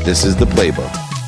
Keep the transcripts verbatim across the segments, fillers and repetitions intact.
This is The Playbook.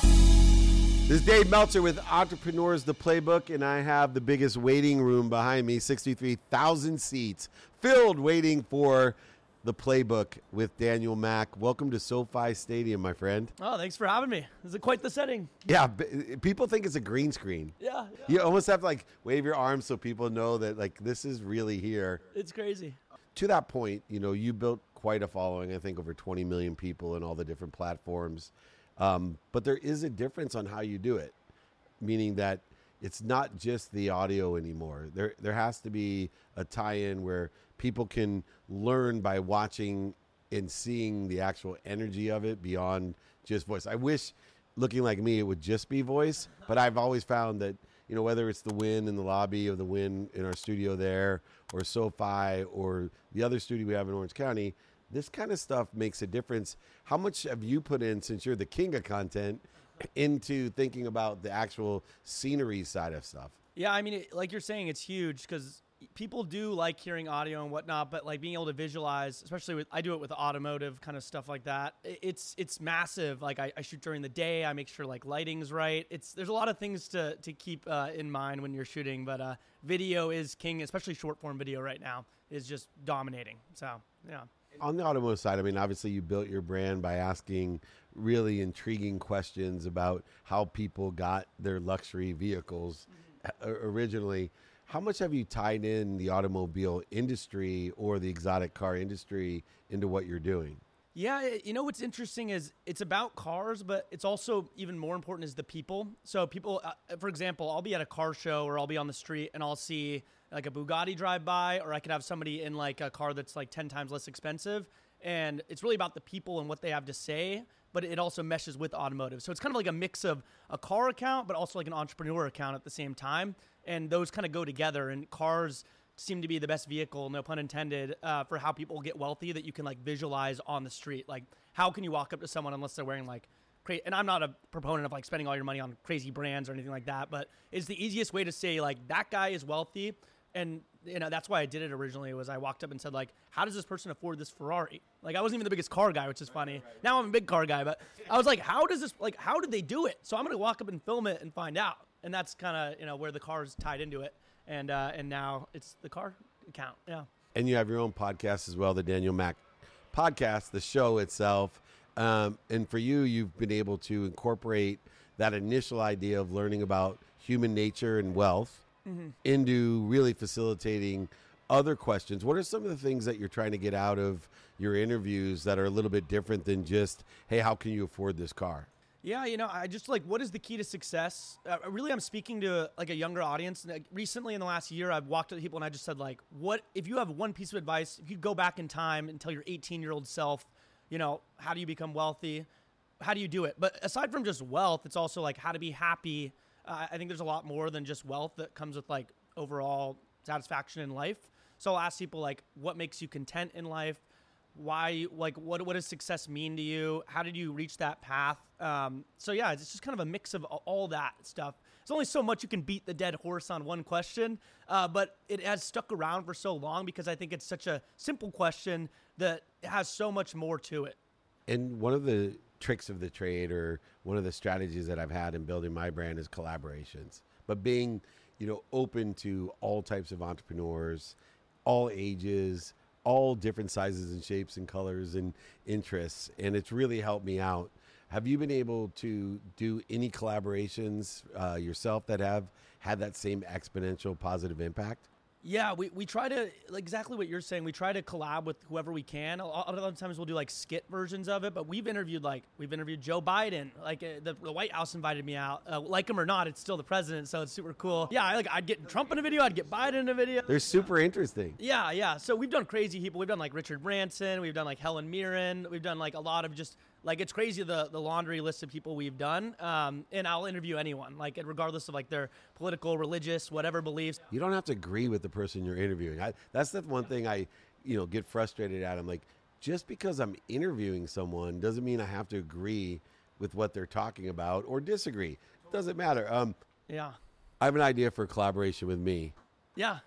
This is Dave Meltzer with Entrepreneurs The Playbook, and I have the biggest waiting room behind me, sixty-three thousand seats, filled waiting for The Playbook with Daniel Mack. Welcome to SoFi Stadium, my friend. Oh, thanks for having me. This is quite the setting. Yeah, people think it's a green screen. Yeah, yeah. You almost have to like wave your arms so people know that like this is really here. It's crazy. To that point, you know, you built quite a following, I think over twenty million people in all the different platforms. Um, but there is a difference on how you do it, meaning that it's not just the audio anymore. There, there has to be a tie-in where people can learn by watching and seeing the actual energy of it beyond just voice. I wish, looking like me, it would just be voice, but I've always found that, you know, whether it's the Win in the lobby or the Win in our studio there or SoFi or the other studio we have in Orange County, this kind of stuff makes a difference. How much have you put in, since you're the king of content, into thinking about the actual scenery side of stuff? Yeah, I mean, it, like you're saying, it's huge because people do like hearing audio and whatnot, but like being able to visualize, especially with, I do it with automotive kind of stuff like that. It, it's it's massive. Like I, I shoot during the day. I make sure like lighting's right. It's there's a lot of things to to keep uh, in mind when you're shooting, but uh, video is king, especially short form video right now is just dominating. So yeah. On the automotive side, I mean, obviously you built your brand by asking really intriguing questions about how people got their luxury vehicles mm-hmm. originally. How much have you tied in the automobile industry or the exotic car industry into what you're doing? Yeah, you know what's interesting is it's about cars, but it's also even more important is the people. So people, uh, for example, I'll be at a car show or I'll be on the street and I'll see like a Bugatti drive by, or I could have somebody in like a car that's like ten times less expensive. And it's really about the people and what they have to say, but it also meshes with automotive. So it's kind of like a mix of a car account, but also like an entrepreneur account at the same time. And those kind of go together, and cars seem to be the best vehicle, no pun intended, uh, for how people get wealthy that you can like visualize on the street. Like how can you walk up to someone unless they're wearing like crazy, and I'm not a proponent of like spending all your money on crazy brands or anything like that, but it's the easiest way to say like that guy is wealthy. And you know, that's why I did it originally was I walked up and said like, how does this person afford this Ferrari? Like I wasn't even the biggest car guy, which is funny. Now I'm a big car guy, but I was like, how does this, like, how did they do it? So I'm going to walk up and film it and find out. And that's kind of, you know, where the car is tied into it. And, uh, and now it's the car account. Yeah. And you have your own podcast as well, the Daniel Mack podcast, the show itself. Um, and for you, you've been able to incorporate that initial idea of learning about human nature and wealth mm-hmm. into really facilitating other questions. What are some of the things that you're trying to get out of your interviews that are a little bit different than just, hey, how can you afford this car? Yeah, you know, I just like, what is the key to success? Uh, really, I'm speaking to like a younger audience. Like, recently in the last year, I've walked up to people and I just said like, what, if you have one piece of advice, if you go back in time and tell your eighteen year old self, you know, how do you become wealthy? How do you do it? But aside from just wealth, it's also like how to be happy. Uh, I think there's a lot more than just wealth that comes with like overall satisfaction in life. So I'll ask people like, what makes you content in life? Why, like, what what does success mean to you? How did you reach that path? Um, so yeah, it's just kind of a mix of all that stuff. There's only so much you can beat the dead horse on one question, uh, but it has stuck around for so long because I think it's such a simple question that has so much more to it. And one of the tricks of the trade, or one of the strategies that I've had in building my brand, is collaborations. But being, you know, open to all types of entrepreneurs, all ages, all different sizes and shapes and colors and interests. And it's really helped me out. Have you been able to do any collaborations uh, yourself that have had that same exponential positive impact? Yeah, we, we try to, like exactly what you're saying, we try to collab with whoever we can. A lot of times we'll do like skit versions of it, but we've interviewed like, we've interviewed Joe Biden, like uh, the, the White House invited me out. Uh, like him or not, it's still the president, so it's super cool. Yeah, I, like I'd get Trump in a video, I'd get Biden in a video. They're super interesting. Yeah, yeah. So we've done crazy people. We've done like Richard Branson, we've done like Helen Mirren, we've done like a lot of just, like it's crazy the, the laundry list of people we've done. Um, and I'll interview anyone, like regardless of like their political, religious, whatever beliefs. You don't have to agree with the person you're interviewing. I, that's the one thing I, you know, get frustrated at. I'm like, just because I'm interviewing someone doesn't mean I have to agree with what they're talking about or disagree. It doesn't matter. Um, yeah. I have an idea for a collaboration with me. Yeah.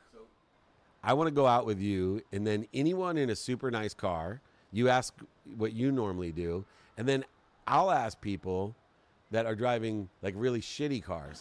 I want to go out with you, and then anyone in a super nice car, you ask what you normally do, and then I'll ask people that are driving like really shitty cars,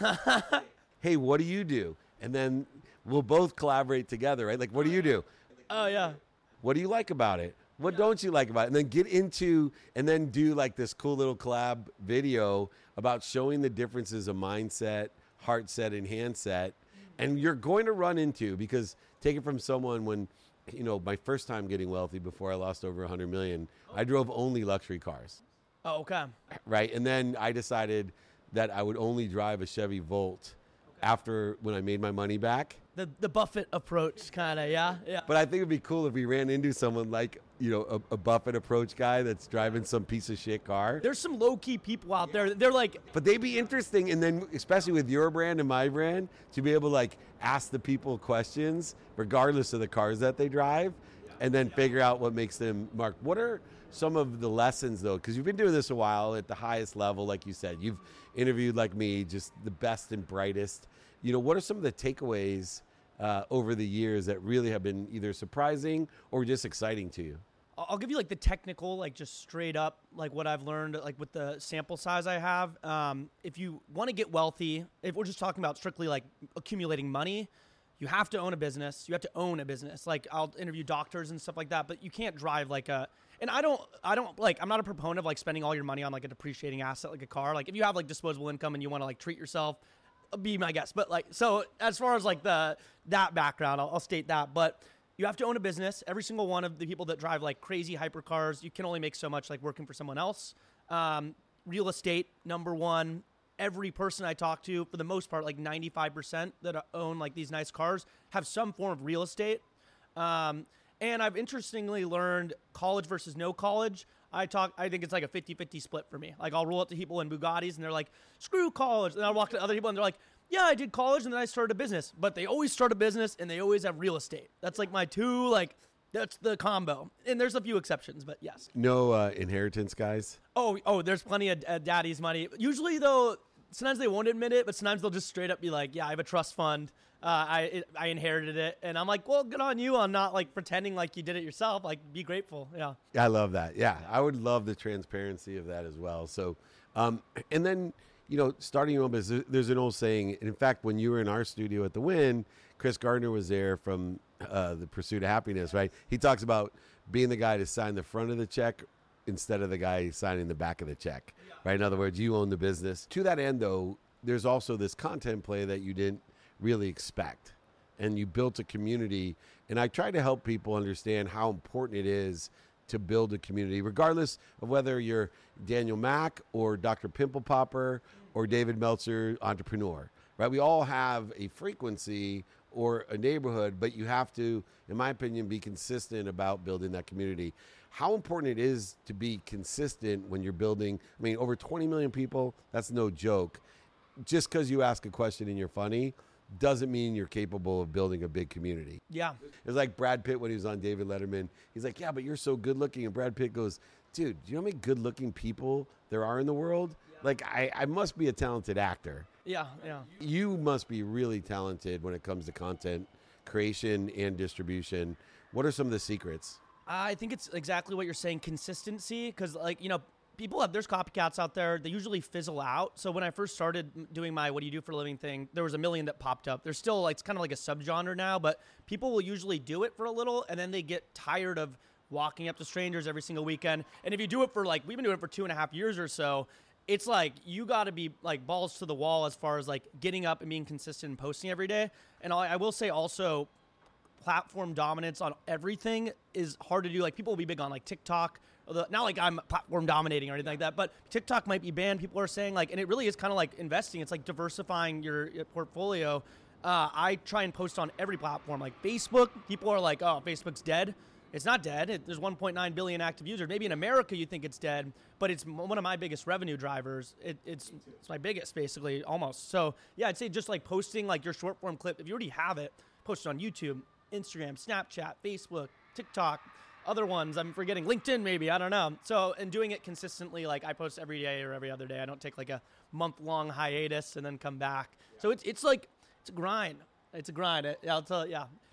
hey, what do you do? And then we'll both collaborate together, right? Like, what do you do? Oh, yeah. What do you like about it? What don't you like about it? And then get into, and then do like this cool little collab video about showing the differences of mindset, heart set, and hand set. And you're going to run into, because take it from someone when, you know, my first time getting wealthy before I lost over one hundred million, I drove only luxury cars. Oh, okay. Right. And then I decided that I would only drive a Chevy Volt after when I made my money back. The the Buffett approach, kind of, yeah, yeah. But I think it'd be cool if we ran into someone like, you know, a, a Buffett approach guy that's driving some piece of shit car. There's some low-key people out there. They're like... But they'd be interesting, and then especially with your brand and my brand, to be able to like ask the people questions, regardless of the cars that they drive, and then figure out what makes them mark. What are some of the lessons, though? Because you've been doing this a while at the highest level, like you said. You've interviewed, like me, just the best and brightest. You know, what are some of the takeaways uh, over the years that really have been either surprising or just exciting to you? I'll give you like the technical, like just straight up, like what I've learned, like with the sample size I have. Um, if you want to get wealthy, if we're just talking about strictly like accumulating money, you have to own a business. You have to own a business. Like I'll interview doctors and stuff like that, but you can't drive like a, and I don't, I don't like, I'm not a proponent of like spending all your money on like a depreciating asset, like a car. Like if you have like disposable income and you want to like treat yourself, be my guest. But like, so as far as like the, that background, I'll, I'll state that, but you have to own a business. Every single one of the people that drive like crazy hypercars, you can only make so much like working for someone else. Um, real estate, number one. Every person I talk to, for the most part, like ninety-five percent that own like these nice cars have some form of real estate. Um, and I've interestingly learned college versus no college. I talk, I think it's like a fifty-fifty split for me. Like I'll roll up to people in Bugattis and they're like, screw college. And I'll walk to other people and they're like, yeah, I did college and then I started a business. But they always start a business and they always have real estate. That's like my two, like, that's the combo. And there's a few exceptions, but yes. No uh, inheritance, guys? Oh, oh, there's plenty of uh, daddy's money. Usually, though, sometimes they won't admit it, but sometimes they'll just straight up be like, yeah, I have a trust fund. Uh, I it, I inherited it. And I'm like, well, good on you on not, like, pretending like you did it yourself. Like, be grateful. Yeah. I love that. Yeah, I would love the transparency of that as well. So, um, and then, you know, starting your own business, there's an old saying. And in fact, when you were in our studio at the Wynn, Chris Gardner was there from uh, The Pursuit of Happiness, right? He talks about being the guy to sign the front of the check instead of the guy signing the back of the check, yeah. Right? In other words, you own the business. To that end, though, there's also this content play that you didn't really expect. And you built a community. And I try to help people understand how important it is to build a community, regardless of whether you're Daniel Mack or Doctor Pimple Popper or David Meltzer, entrepreneur, right? We all have a frequency or a neighborhood, but you have to, in my opinion, be consistent about building that community. How important it is to be consistent when you're building, I mean, over twenty million people, that's no joke. Just because you ask a question and you're funny doesn't mean you're capable of building a big community. Yeah. It's like Brad Pitt when he was on David Letterman. He's like, yeah, but you're so good looking. And Brad Pitt goes, dude, do you know how many good looking people there are in the world? Yeah. Like, I, I must be a talented actor. Yeah, yeah. You must be really talented when it comes to content creation and distribution. What are some of the secrets? I think it's exactly what you're saying, consistency, because, like, you know, people have, there's copycats out there. They usually fizzle out. So when I first started doing my what do you do for a living thing, there was a million that popped up. There's still, like, it's kind of like a subgenre now, but people will usually do it for a little, and then they get tired of walking up to strangers every single weekend. And if you do it for, like, we've been doing it for two and a half years or so, it's like you got to be, like, balls to the wall as far as, like, getting up and being consistent and posting every day. And I, I will say also, platform dominance on everything is hard to do. Like, people will be big on, like, TikTok. Not like I'm platform dominating or anything like that, but TikTok might be banned. People are saying, like, and it really is kind of like investing. It's like diversifying your, your portfolio. Uh, I try and post on every platform. Like Facebook, people are like, oh, Facebook's dead. It's not dead. It, there's one point nine billion active users. Maybe in America you think it's dead, but it's one of my biggest revenue drivers. It, it's it's my biggest, basically, almost. So, yeah, I'd say just like posting like your short form clip. If you already have it, post it on YouTube, Instagram, Snapchat, Facebook, TikTok, other ones. I'm forgetting. LinkedIn, maybe. I don't know. So, and doing it consistently, like I post every day or every other day. I don't take like a month-long hiatus and then come back. So it's it's like, it's a grind. It's a grind. I'll tell you, yeah.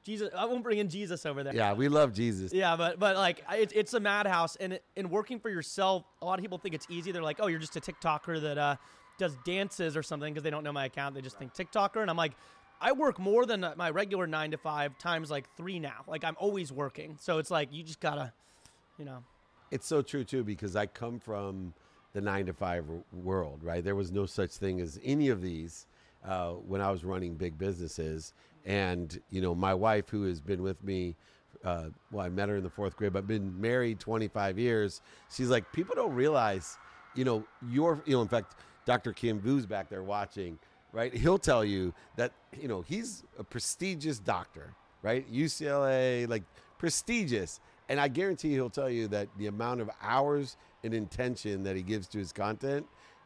Jesus, I won't bring in Jesus over there. Yeah, we love Jesus. Yeah, but but like I- it, it's a madhouse, and it, and working for yourself, a lot of people think it's easy. They're like, oh, you're just a TikToker that uh, does dances or something because they don't know my account. They just think TikToker, and I'm like, I work more than my regular nine to five times like three now. Like I'm always working, so it's like you just gotta, you know. It's so true too, because I come from the nine to five w- world, right? There was no such thing as any of these uh, when I was running big businesses. And, you know, my wife, who has been with me, uh, well, I met her in the fourth grade, but been married twenty-five years. She's like, people don't realize, you know, your, you know, in fact, Doctor Kim Vu's back there watching, right? He'll tell you that, you know, he's a prestigious doctor, right? U C L A, like prestigious. And I guarantee he'll tell you that the amount of hours and intention that he gives to his content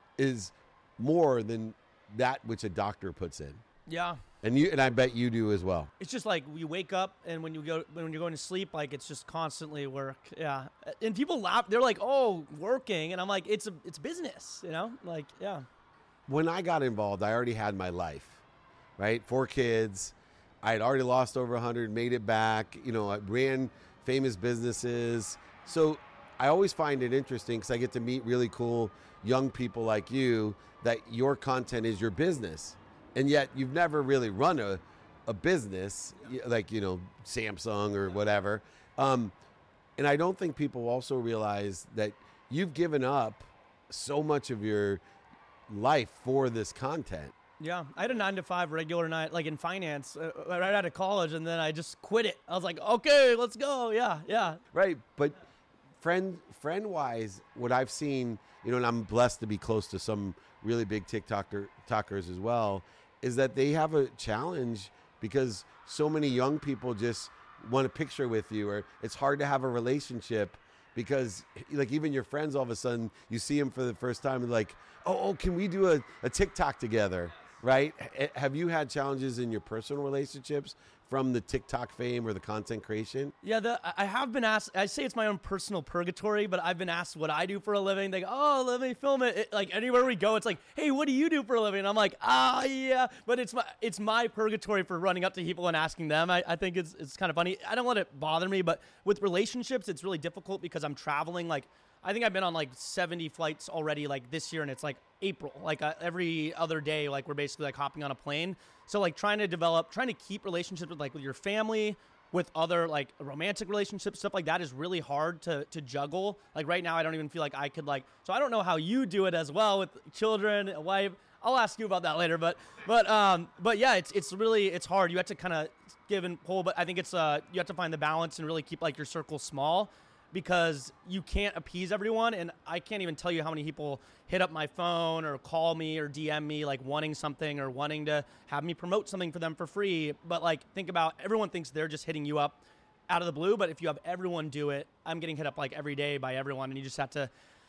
is more than that which a doctor puts in. Yeah. And you and I bet you do as well. It's just like you wake up and when you go when you're going to sleep, like it's just constantly work. Yeah. And people laugh. They're like, "Oh, working," and I'm like, "It's a it's business," you know? Like, yeah. When I got involved, I already had my life, right? Four kids. I had already lost over one hundred, made it back. You know, I ran famous businesses. So I always find it interesting because I get to meet really cool young people like you that your content is your business. And yet you've never really run a, a business like, you know, Samsung or whatever. Um, and I don't think people also realize that you've given up so much of your life for this content. Yeah, I had a nine to five regular night, like in finance, uh, right out of college, and then I just quit it. I was like, okay, let's go. Yeah, yeah. Right, but friend friend wise, what I've seen, you know, and I'm blessed to be close to some really big TikToker talkers as well, is that they have a challenge because so many young people just want a picture with you, or it's hard to have a relationship because, like, even your friends, all of a sudden you see them for the first time and like, oh, oh can we do a, a TikTok together? Right? H- have you had challenges in your personal relationships from the TikTok fame or the content creation? Yeah, the, I have been asked, I say it's my own personal purgatory, but I've been asked what I do for a living. They go, oh, let me film it. it. Like anywhere we go, it's like, hey, what do you do for a living? And I'm like, ah, yeah. But it's my it's my purgatory for running up to people and asking them. I, I think it's it's kind of funny. I don't let it bother me, but with relationships, it's really difficult because I'm traveling. Like, I think I've been on like seventy flights already, like this year, and it's like April. Like uh, every other day, like we're basically like hopping on a plane. So like trying to develop, trying to keep relationships with like with your family, with other like romantic relationships, stuff like that is really hard to to juggle. Like right now, I don't even feel like I could like. So I don't know how you do it as well with children, a wife. I'll ask you about that later. But but um but yeah, it's it's really it's hard. You have to kind of give and pull, but I think it's uh you have to find the balance and really keep like your circle small, because you can't appease everyone. And I can't even tell you how many people hit up my phone or call me or D M me like wanting something or wanting to have me promote something for them for free. But like, think about, everyone thinks they're just hitting you up out of the blue. But if you have everyone do it, I'm getting hit up like every day by everyone. And you just have to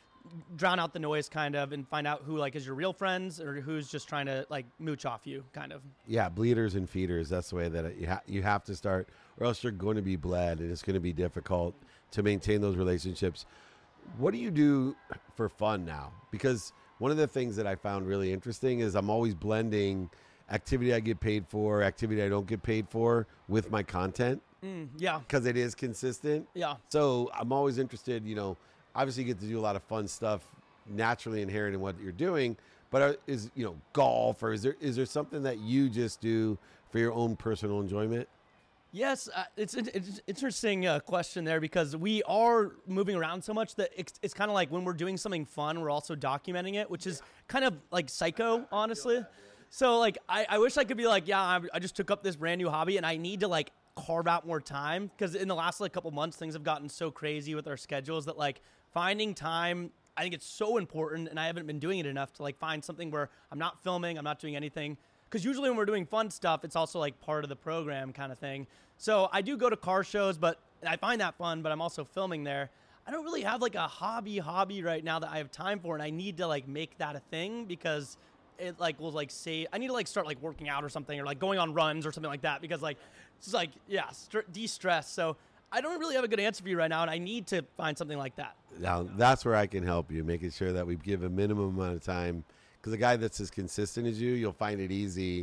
drown out the noise kind of and find out who like is your real friends or who's just trying to like mooch off you kind of. Yeah, bleeders and feeders. That's the way that it, you, ha- you have to start, or else you're going to be bled and it's going to be difficult to maintain those relationships. What do you do for fun now? Because one of the things that I found really interesting is I'm always blending activity I get paid for, activity I don't get paid for with my content. Mm, yeah. Because it is consistent. Yeah. So I'm always interested, you know, obviously you get to do a lot of fun stuff naturally inherent in what you're doing, but are, is, you know, golf, or is there is there something that you just do for your own personal enjoyment? Yes, uh, it's an it's an interesting uh, question there, because we are moving around so much that it's, it's kind of like when we're doing something fun, we're also documenting it, which is kind of like psycho, honestly. So like, I, I wish I could be like, yeah, I, I just took up this brand new hobby and I need to like carve out more time, because in the last like couple months, things have gotten so crazy with our schedules that like finding time, I think it's so important, and I haven't been doing it enough to like find something where I'm not filming, I'm not doing anything. Because usually when we're doing fun stuff, it's also like part of the program kind of thing. So I do go to car shows, but I find that fun, but I'm also filming there. I don't really have like a hobby hobby right now that I have time for, and I need to like make that a thing, because it like will like say, I need to like start like working out or something, or like going on runs or something like that, because like, it's like, yeah, st- de-stress. So I don't really have a good answer for you right now, and I need to find something like that. Now, that's where I can help you, making sure that we give a minimum amount of time. Because a guy that's as consistent as you, you'll find it easy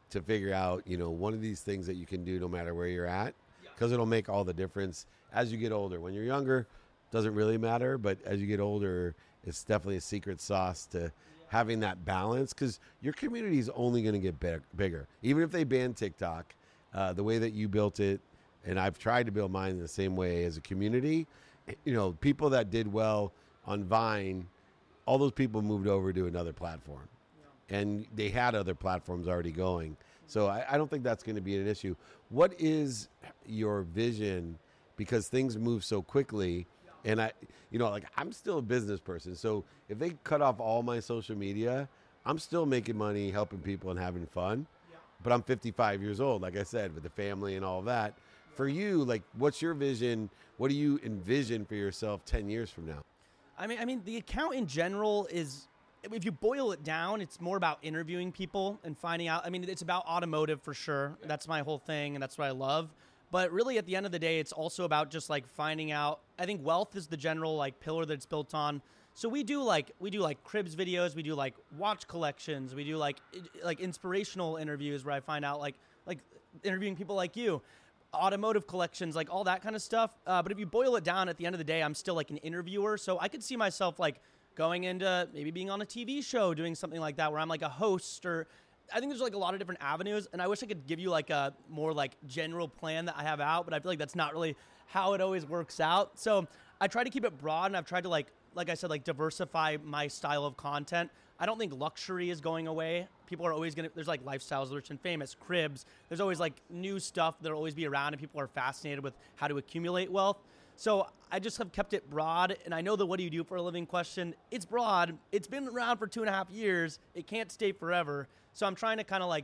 to figure out, you know, one of these things that you can do no matter where you're at, because it'll make all the difference as you get older. When you're younger, doesn't really matter, but as you get older, it's definitely a secret sauce to having that balance, because your community is only going to get big, bigger. Even if they ban TikTok, uh, the way that you built it, and I've tried to build mine in the same way as a community, you know, people that did well on Vine, all those people moved over to another platform. And they had other platforms already going. So I, I don't think that's going to be an issue. What is your vision? Because things move so quickly. And I, you know, like I'm still a business person. So if they cut off all my social media, I'm still making money, helping people and having fun. But I'm fifty-five years old, like I said, with the family and all that. For you, like, what's your vision? What do you envision for yourself ten years from now? I mean, I mean, the account in general is, if you boil it down, it's more about interviewing people and finding out. I mean, it's about automotive for sure. That's my whole thing, and that's what I love. But really, at the end of the day, it's also about just like finding out. I think wealth is the general like pillar that it's built on. So we do like we do like cribs videos, we do like watch collections, we do like like inspirational interviews where I find out like like interviewing people like you, automotive collections, like all that kind of stuff. Uh, but if you boil it down, at the end of the day, I'm still like an interviewer. So I could see myself like going into maybe being on a T V show, doing something like that, where I'm like a host, or I think there's like a lot of different avenues. And I wish I could give you like a more like general plan that I have out, but I feel like that's not really how it always works out. So I try to keep it broad, and I've tried to like, like I said, like diversify my style of content. I don't think luxury is going away. People are always going to, there's like lifestyles, rich and famous, cribs. There's always like new stuff that'll always be around, and people are fascinated with how to accumulate wealth. So I just have kept it broad, and I know the what do you do for a living question, it's broad. It's been around for two and a half years. It can't stay forever. So I'm trying to kind of like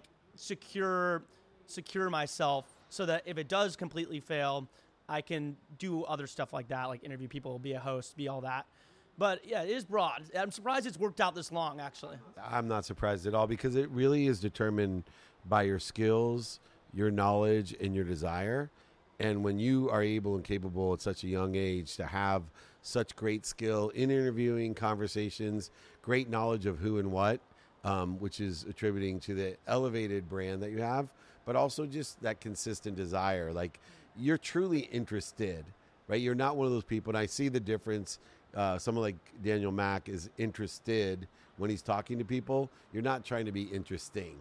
secure secure myself so that if it does completely fail, I can do other stuff like that, like interview people, be a host, be all that. But yeah, it is broad. I'm surprised it's worked out this long, actually. I'm not surprised at all, because it really is determined by your skills, your knowledge, and your desire. And when you are able and capable at such a young age to have such great skill in interviewing, conversations, great knowledge of who and what, um, which is attributing to the elevated brand that you have, but also just that consistent desire. Like, you're truly interested, right? You're not one of those people, and I see the difference. Uh, someone like Daniel Mack is interested when he's talking to people. You're not trying to be interesting.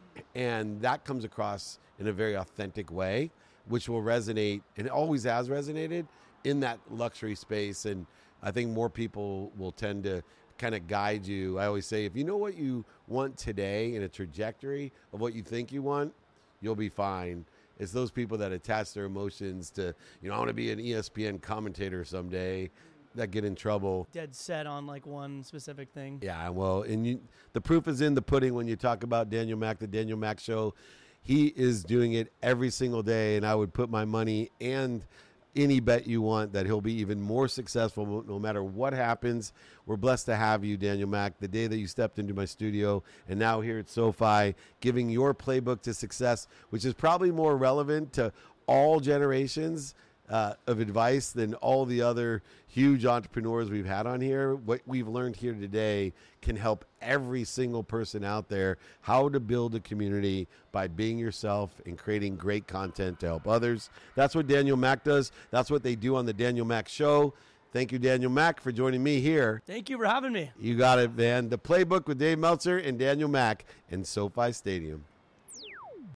And that comes across in a very authentic way, which will resonate, and it always has resonated, in that luxury space. And I think more people will tend to kind of guide you. I always say, if you know what you want today and a trajectory of what you think you want, you'll be fine. It's those people that attach their emotions to, you know, I want to be an E S P N commentator someday, that get in trouble. Dead set on like one specific thing. Yeah, well, and you, the proof is in the pudding when you talk about Daniel Mack, the Daniel Mack Show. He is doing it every single day, and I would put my money and any bet you want that he'll be even more successful no matter what happens. We're blessed to have you, Daniel Mack, the day that you stepped into my studio, and now here at SoFi, giving your playbook to success, which is probably more relevant to all generations uh, of advice than all the other huge entrepreneurs we've had on here. What we've learned here today can help every single person out there how to build a community by being yourself and creating great content to help others. That's what Daniel Mack does. That's what they do on the Daniel Mack Show. Thank you, Daniel Mack, for joining me here. Thank you for having me. You got it, man. The Playbook with Dave Meltzer and Daniel Mack in SoFi Stadium.